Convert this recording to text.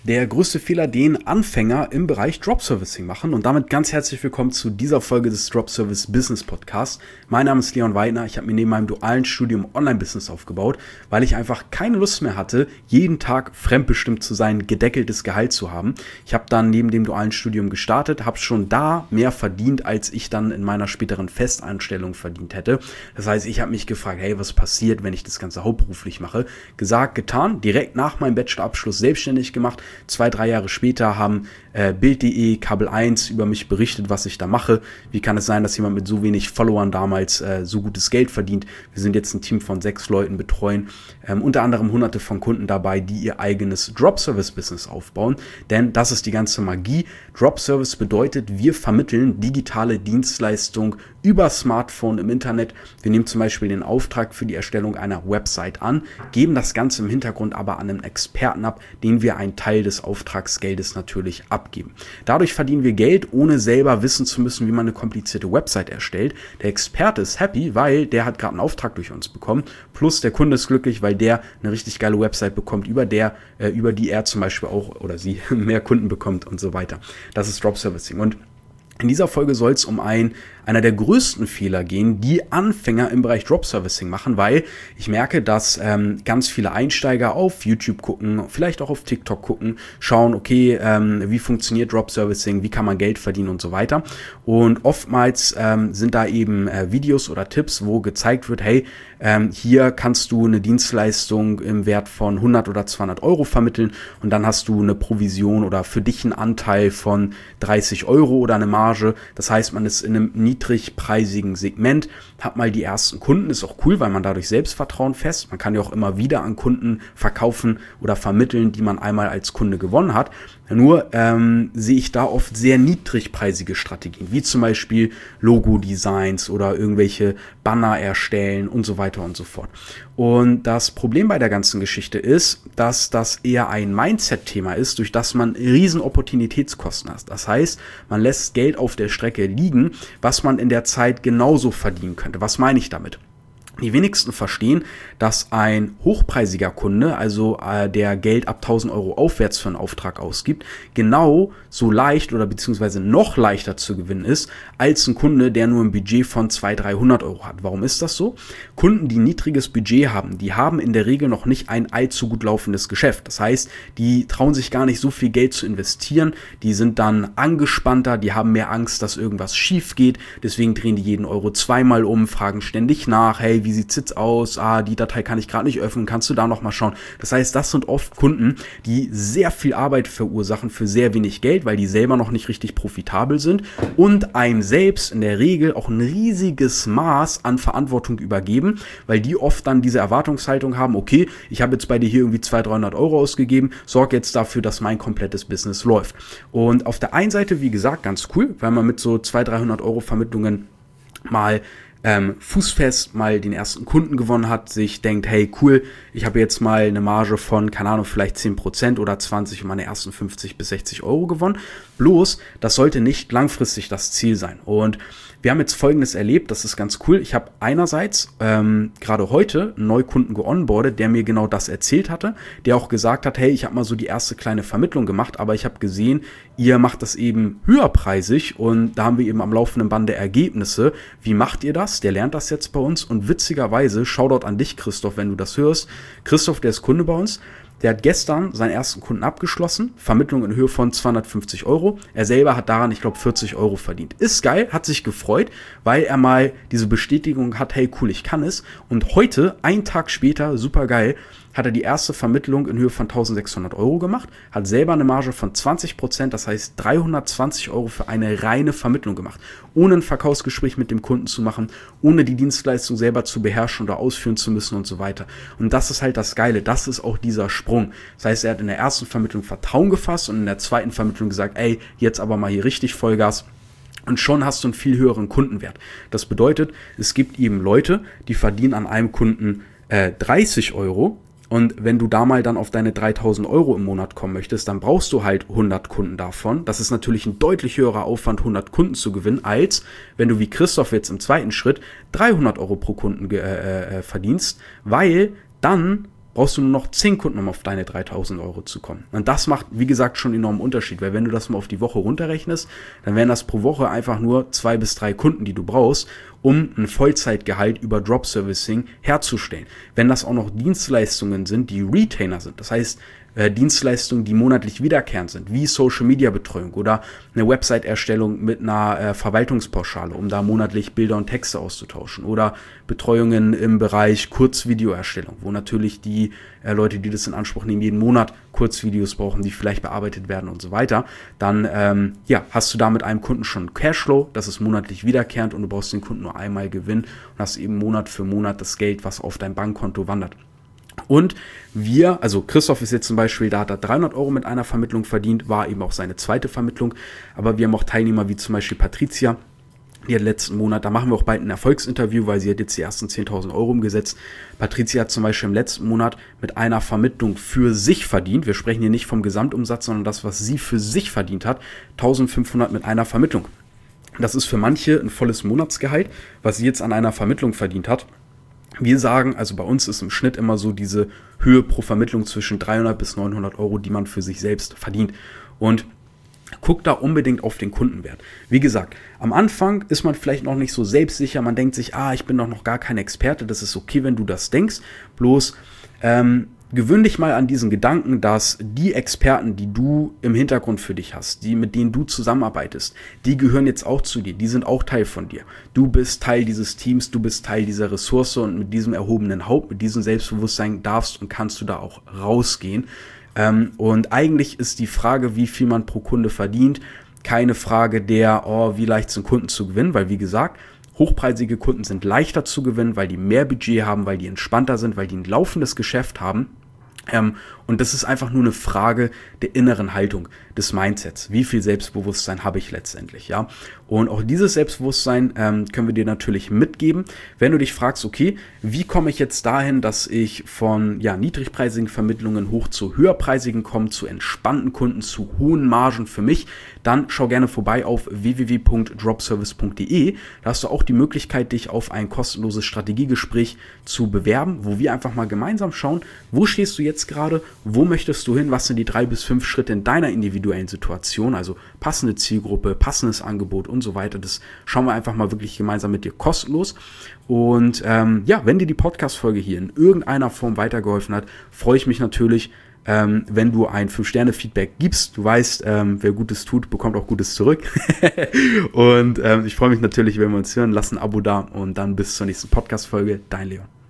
Der größte Fehler, den Anfänger im Bereich Drop Servicing machen. Und damit ganz herzlich willkommen zu dieser Folge des Drop Service Business Podcasts. Mein Name ist Leon Weidner. Ich habe mir neben meinem dualen Studium Online-Business aufgebaut, weil ich einfach keine Lust mehr hatte, jeden Tag fremdbestimmt zu sein, gedeckeltes Gehalt zu haben. Ich habe dann neben dem dualen Studium gestartet, habe schon da mehr verdient, als ich dann in meiner späteren Festanstellung verdient hätte. Das heißt, ich habe mich gefragt, hey, was passiert, wenn ich das Ganze hauptberuflich mache? Gesagt, getan, direkt nach meinem Bachelorabschluss selbstständig gemacht. 2-3 Jahre später haben Bild.de, Kabel 1 über mich berichtet, was ich da mache. Wie kann es sein, dass jemand mit so wenig Followern damals so gutes Geld verdient? Wir sind jetzt ein Team von 6 Leuten, betreuen unter anderem hunderte von Kunden dabei, die ihr eigenes Drop-Service-Business aufbauen. Denn das ist die ganze Magie. Drop-Service bedeutet, wir vermitteln digitale Dienstleistung über Smartphone im Internet. Wir nehmen zum Beispiel den Auftrag für die Erstellung einer Website an, geben das Ganze im Hintergrund aber an einen Experten ab, den wir einen Teil des Auftragsgeldes natürlich abgeben. Dadurch verdienen wir Geld, ohne selber wissen zu müssen, wie man eine komplizierte Website erstellt. Der Experte ist happy, weil der hat gerade einen Auftrag durch uns bekommen. Plus der Kunde ist glücklich, weil der eine richtig geile Website bekommt, über die er zum Beispiel auch oder sie mehr Kunden bekommt und so weiter. Das ist Drop Servicing. Und in dieser Folge soll es um einer der größten Fehler gehen, die Anfänger im Bereich Drop Servicing machen, weil ich merke, dass ganz viele Einsteiger auf YouTube gucken, vielleicht auch auf TikTok gucken, schauen, okay, wie funktioniert Drop Servicing, wie kann man Geld verdienen und so weiter. Und oftmals sind da eben Videos oder Tipps, wo gezeigt wird, hey, hier kannst du eine Dienstleistung im Wert von 100 oder 200 Euro vermitteln und dann hast du eine Provision oder für dich einen Anteil von 30 Euro oder eine Marge. Das heißt, man ist in einem niedrigpreisigen Segment, hat mal die ersten Kunden, ist auch cool, weil man dadurch Selbstvertrauen fest. Man kann ja auch immer wieder an Kunden verkaufen oder vermitteln, die man einmal als Kunde gewonnen hat. Nur sehe ich da oft sehr niedrigpreisige Strategien, wie zum Beispiel Logo-Designs oder irgendwelche Banner erstellen und so weiter und so fort. Und das Problem bei der ganzen Geschichte ist, dass das eher ein Mindset-Thema ist, durch das man riesen Opportunitätskosten hat. Das heißt, man lässt Geld auf der Strecke liegen, was man in der Zeit genauso verdienen könnte. Was meine ich damit? Die wenigsten verstehen, dass ein hochpreisiger Kunde, also der Geld ab 1000 Euro aufwärts für einen Auftrag ausgibt, genau so leicht oder beziehungsweise noch leichter zu gewinnen ist, als ein Kunde, der nur ein Budget von 200-300 Euro hat. Warum ist das so? Kunden, die ein niedriges Budget haben, die haben in der Regel noch nicht ein allzu gut laufendes Geschäft. Das heißt, die trauen sich gar nicht so viel Geld zu investieren, die sind dann angespannter, die haben mehr Angst, dass irgendwas schief geht, deswegen drehen die jeden Euro zweimal um, fragen ständig nach, hey, wie sieht's jetzt aus? Die Datei kann ich gerade nicht öffnen, kannst du da nochmal schauen? Das heißt, das sind oft Kunden, die sehr viel Arbeit verursachen für sehr wenig Geld, weil die selber noch nicht richtig profitabel sind und einem selbst in der Regel auch ein riesiges Maß an Verantwortung übergeben, weil die oft dann diese Erwartungshaltung haben, okay, ich habe jetzt bei dir hier irgendwie 200-300 Euro ausgegeben, sorg jetzt dafür, dass mein komplettes Business läuft. Und auf der einen Seite, wie gesagt, ganz cool, weil man mit so 200-300 Euro Vermittlungen mal fußfest mal den ersten Kunden gewonnen hat, sich denkt, hey cool, ich habe jetzt mal eine Marge von, keine Ahnung, vielleicht 10% oder 20 und meine ersten 50 bis 60 Euro gewonnen. Bloß, das sollte nicht langfristig das Ziel sein. Und wir haben jetzt Folgendes erlebt, das ist ganz cool. Ich habe einerseits gerade heute einen Neukunden geonboardet, der mir genau das erzählt hatte, der auch gesagt hat, hey, ich habe mal so die erste kleine Vermittlung gemacht, aber ich habe gesehen, ihr macht das eben höherpreisig und da haben wir eben am laufenden Bande Ergebnisse. Wie macht ihr das? Der lernt das jetzt bei uns und witzigerweise, Shoutout an dich, Christoph, wenn du das hörst. Christoph, der ist Kunde bei uns. Der hat gestern seinen ersten Kunden abgeschlossen, Vermittlung in Höhe von 250 Euro. Er selber hat daran, ich glaube, 40 Euro verdient. Ist geil, hat sich gefreut, weil er mal diese Bestätigung hat, hey cool, ich kann es. Und heute, einen Tag später, super geil, hat er die erste Vermittlung in Höhe von 1600 Euro gemacht, hat selber eine Marge von 20%, das heißt 320 Euro für eine reine Vermittlung gemacht, ohne ein Verkaufsgespräch mit dem Kunden zu machen, ohne die Dienstleistung selber zu beherrschen oder ausführen zu müssen und so weiter. Und das ist halt das Geile, das ist auch dieser Sprung. Das heißt, er hat in der ersten Vermittlung Vertrauen gefasst und in der zweiten Vermittlung gesagt, ey, jetzt aber mal hier richtig Vollgas. Und schon hast du einen viel höheren Kundenwert. Das bedeutet, es gibt eben Leute, die verdienen an einem Kunden 30 Euro. Und wenn du da mal dann auf deine 3.000 Euro im Monat kommen möchtest, dann brauchst du halt 100 Kunden davon. Das ist natürlich ein deutlich höherer Aufwand, 100 Kunden zu gewinnen, als wenn du wie Christoph jetzt im zweiten Schritt 300 Euro pro Kunden verdienst, weil dann brauchst du nur noch 10 Kunden, um auf deine 3.000 Euro zu kommen. Und das macht, wie gesagt, schon einen enormen Unterschied, weil wenn du das mal auf die Woche runterrechnest, dann wären das pro Woche einfach nur 2 bis 3 Kunden, die du brauchst, um ein Vollzeitgehalt über Drop-Servicing herzustellen. Wenn das auch noch Dienstleistungen sind, die Retainer sind, das heißt Dienstleistungen, die monatlich wiederkehrend sind, wie Social-Media-Betreuung oder eine Website-Erstellung mit einer Verwaltungspauschale, um da monatlich Bilder und Texte auszutauschen, oder Betreuungen im Bereich Kurzvideoerstellung, wo natürlich die Leute, die das in Anspruch nehmen, jeden Monat Kurzvideos brauchen, die vielleicht bearbeitet werden und so weiter, dann hast du da mit einem Kunden schon Cashflow, das ist monatlich wiederkehrend und du brauchst den Kunden nur einmal Gewinn und hast eben Monat für Monat das Geld, was auf dein Bankkonto wandert. Und also Christoph ist jetzt zum Beispiel, da hat er 300 Euro mit einer Vermittlung verdient, war eben auch seine zweite Vermittlung, aber wir haben auch Teilnehmer wie zum Beispiel Patricia, die hat letzten Monat, da machen wir auch bald ein Erfolgsinterview, weil sie hat jetzt die ersten 10.000 Euro umgesetzt. Patricia hat zum Beispiel im letzten Monat mit einer Vermittlung für sich verdient, wir sprechen hier nicht vom Gesamtumsatz, sondern das, was sie für sich verdient hat, 1.500 mit einer Vermittlung. Das ist für manche ein volles Monatsgehalt, was sie jetzt an einer Vermittlung verdient hat. Wir sagen, also bei uns ist im Schnitt immer so diese Höhe pro Vermittlung zwischen 300 bis 900 Euro, die man für sich selbst verdient. Und guck da unbedingt auf den Kundenwert. Wie gesagt, am Anfang ist man vielleicht noch nicht so selbstsicher. Man denkt sich, ich bin doch noch gar kein Experte. Das ist okay, wenn du das denkst. Bloß gewöhn dich mal an diesen Gedanken, dass die Experten, die du im Hintergrund für dich hast, mit denen du zusammenarbeitest, die gehören jetzt auch zu dir, die sind auch Teil von dir. Du bist Teil dieses Teams, du bist Teil dieser Ressource und mit diesem erhobenen Haupt, mit diesem Selbstbewusstsein darfst und kannst du da auch rausgehen. Und eigentlich ist die Frage, wie viel man pro Kunde verdient, keine Frage der, wie leicht sind Kunden zu gewinnen, weil wie gesagt, hochpreisige Kunden sind leichter zu gewinnen, weil die mehr Budget haben, weil die entspannter sind, weil die ein laufendes Geschäft haben. Und das ist einfach nur eine Frage der inneren Haltung, des Mindsets. Wie viel Selbstbewusstsein habe ich letztendlich, ja? Und auch dieses Selbstbewusstsein können wir dir natürlich mitgeben, wenn du dich fragst, okay, wie komme ich jetzt dahin, dass ich von niedrigpreisigen Vermittlungen hoch zu höherpreisigen komme, zu entspannten Kunden, zu hohen Margen für mich, dann schau gerne vorbei auf www.dropservice.de. Da hast du auch die Möglichkeit, dich auf ein kostenloses Strategiegespräch zu bewerben, wo wir einfach mal gemeinsam schauen, wo stehst du jetzt gerade, wo möchtest du hin, was sind die 3 bis 5 Schritte in deiner individuellen Situation, also passende Zielgruppe, passendes Angebot und so weiter. Das schauen wir einfach mal wirklich gemeinsam mit dir kostenlos. Und wenn dir die Podcast-Folge hier in irgendeiner Form weitergeholfen hat, freue ich mich natürlich, wenn du ein 5-Sterne-Feedback gibst. Du weißt, wer Gutes tut, bekommt auch Gutes zurück. Und ich freue mich natürlich, wenn wir uns hören. Lass ein Abo da und dann bis zur nächsten Podcast-Folge. Dein Leon.